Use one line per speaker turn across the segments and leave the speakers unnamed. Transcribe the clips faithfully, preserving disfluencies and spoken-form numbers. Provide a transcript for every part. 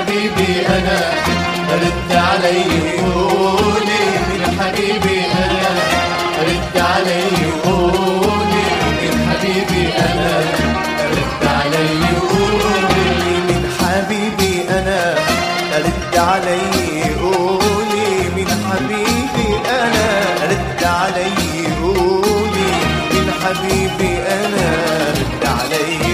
حبيبي أنا رد علي قولي من حبيبي أنا رد علي قولي من حبيبي أنا رد علي قولي من حبيبي أنا رد علي قولي من حبيبي أنا رد علي قولي من حبيبي أنا رد علي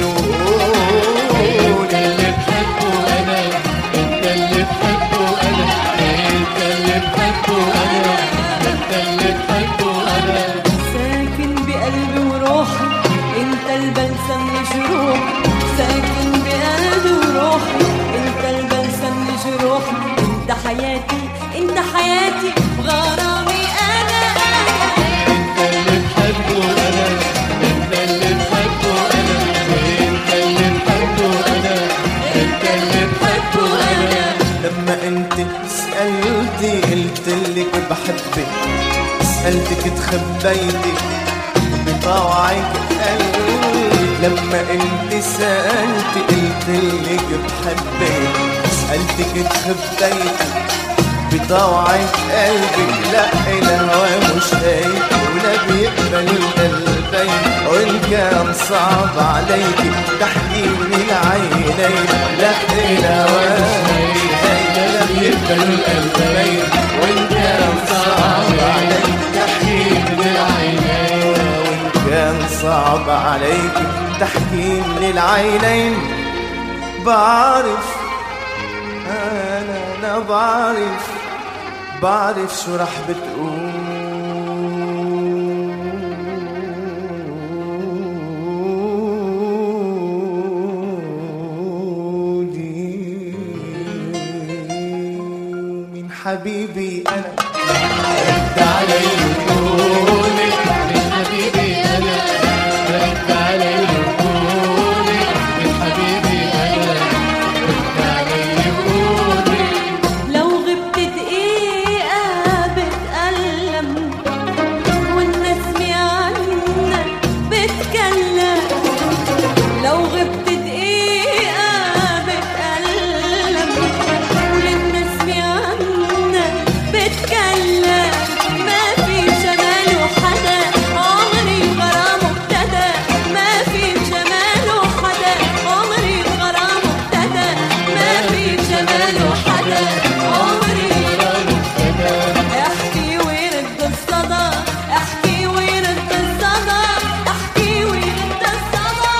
قولي اللي بحبه أنا انت اللي بحبه أنا انت اللي بحبه أنا انت اللي بحبه أنا
ساكن بقلبي وروحي انت البلسم لجروحي ساكن بقلبي وروحي انت البلسم لجروحي انت حياتي انت حياتي غرامي انا
انت اللي بحبه أنا انت اللي بحبه أنا انت اللي بحبه أنا انت اللي بحبه أنا لما انت سألتي قلتلك بحبك سألتك تخبيتي بطوعك قلبي لما انت سألتي قلتلك بحبك سألتك تخبيتي بطوعك قلبي لا الهوى مش هيك ولا بيقبل القلبين وإن كان صعب عليك تحكي من العينين لا الهوى مش هيك ولا بيقبل القلبين وإن كان صعب عليك تحكي من العينين وإن كان صعب عليك تحكي من العينين بعرف أنا أنا بعرف بعرف شو رح بتقولي من حبيبي أنا رد علي قولي من حبيبي أنا رد علي قولي من حبيبي أنا رد علي قولي
لو غبت دقيقة بتألم والنسمة عنك بتكلم لو غبت دقيقة بتألم والنسمة عنك بتكلم ما في جماله حدا عمري غرامه ابتدى ما في جماله حدا عمري غرامه ابتدى ما في جماله حدا عمري غرامه ابتدى احكي ويرد الصدى احكي ويرد الصدى احكي ويرد الصدى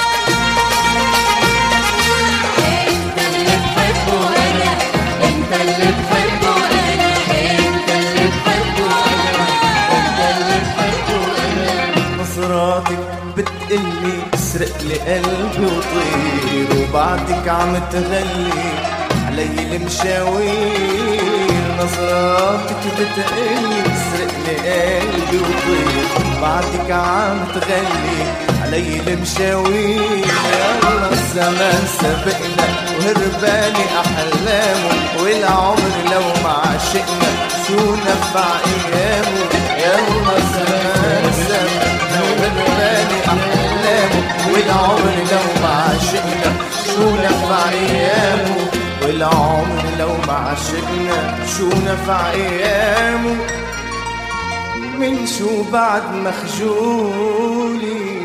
انت اللي بحبه انا انت اللي بحبه انا انت اللي بحبه انا
انت اللي بحبه انا نظراتك بتقلي اسرق لي قلبي وطير وبعدك عم تغلي علي المشاوير نظراتك بتقلي اسرق لي قلبي وطير بعدك عم تغلي علي المشاوير يلا الزمان سبقنا وهرباني احلامه والعمر لو ما عشقنا شو نفع ايامه يلا الزمان سبقنا وهرباني احلامه والعمر لو ما عشقنا شو نفع ايامه والعمر لو ما عشقنا شو نفع ايامه من شو بعد مخجولي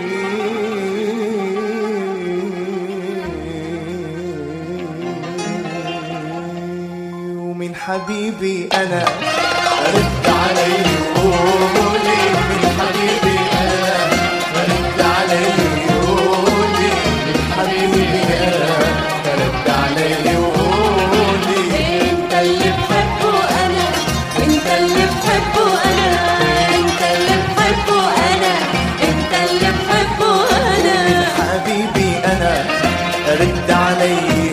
ومن حبيبي أنا رد علي قولي من حبيبي أنا رد علي قولي من حبيبي أنا رد علي قولي
انت اللي بحبه انا انت اللي بحبه انا انت اللي بحبه انا انت اللي بحبه انا
حبيبي أنا رد علي